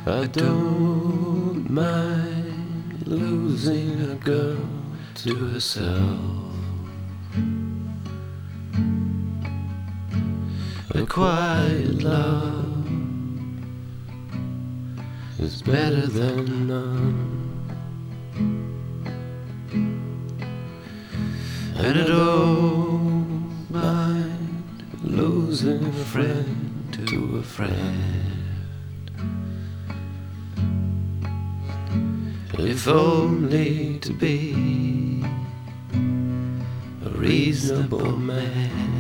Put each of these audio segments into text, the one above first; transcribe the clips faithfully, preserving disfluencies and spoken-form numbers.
I don't mind losing a girl to herself. A quiet love is better than none. And I don't mind losing a friend to a friend, if only to be a reasonable man.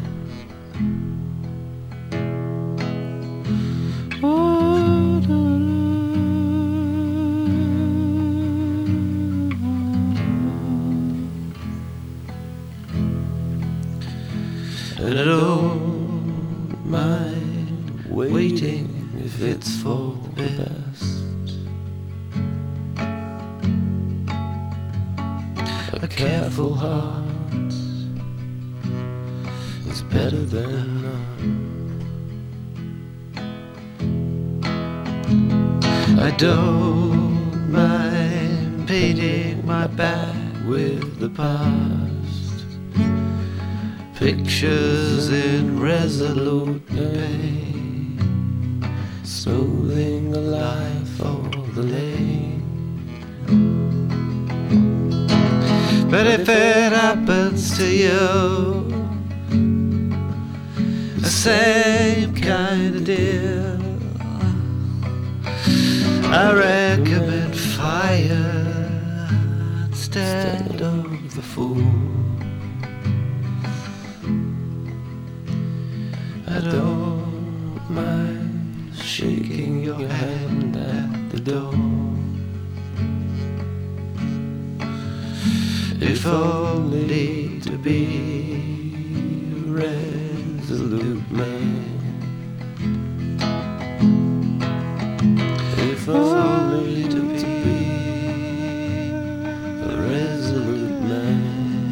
And I don't mind waiting if it's for the best. A careful heart is better than none. I don't mind painting my back with the past, pictures in resolute pain, smoothing the life of the lane. But if it happens to you, the same kind of deal, I recommend fire instead of the fool. I don't mind shaking your hand at the door, if only to be a resolute man, if only to be a resolute man.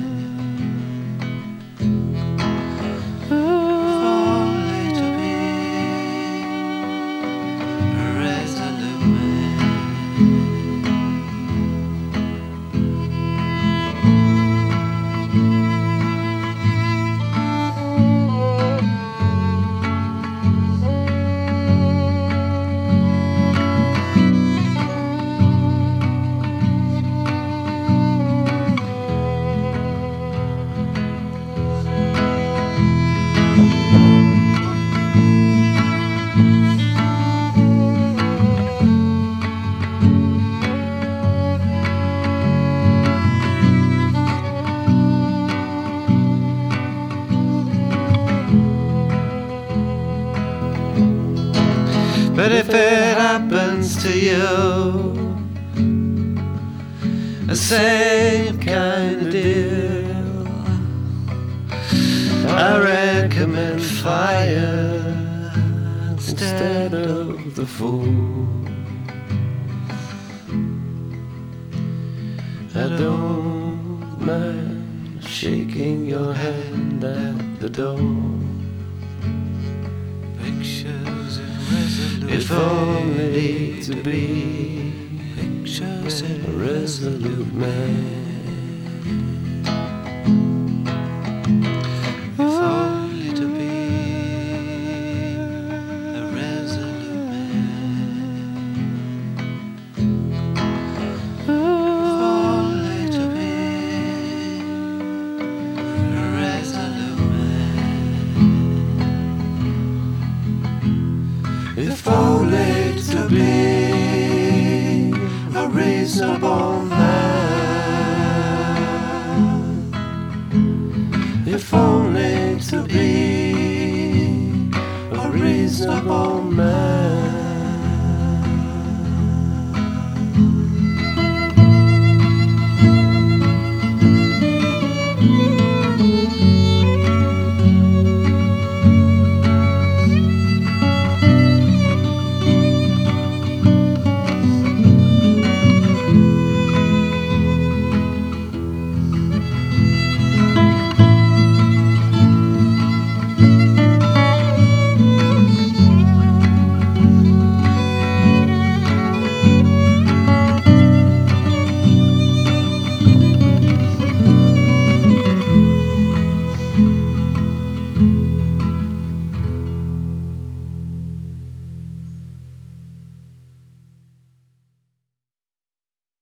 But if it happens to you, the same kind of deal, I recommend fire instead of the fool. I don't mind shaking your hand at the door, pictures in resolute, if only to be pictures in a resolute man. If only to be a resolute man. If only to be a resolute man. If only to be a reasonable man. If only to be a reasonable